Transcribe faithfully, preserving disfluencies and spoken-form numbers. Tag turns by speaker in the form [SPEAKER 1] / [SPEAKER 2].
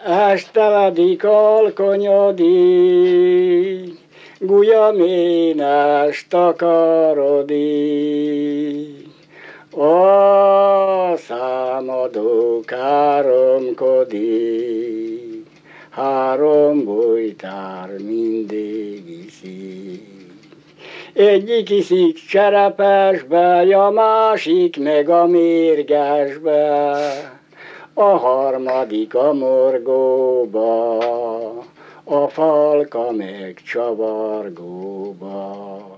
[SPEAKER 1] Esteledik, alkonyodik, gulyaménes takarodik. A számadó káromkodik, három bújtár mindig iszik. Egyik iszik cserepesbe, a másik meg a mérgesbe, a harmadik a morgóba, a falka meg csavargóba.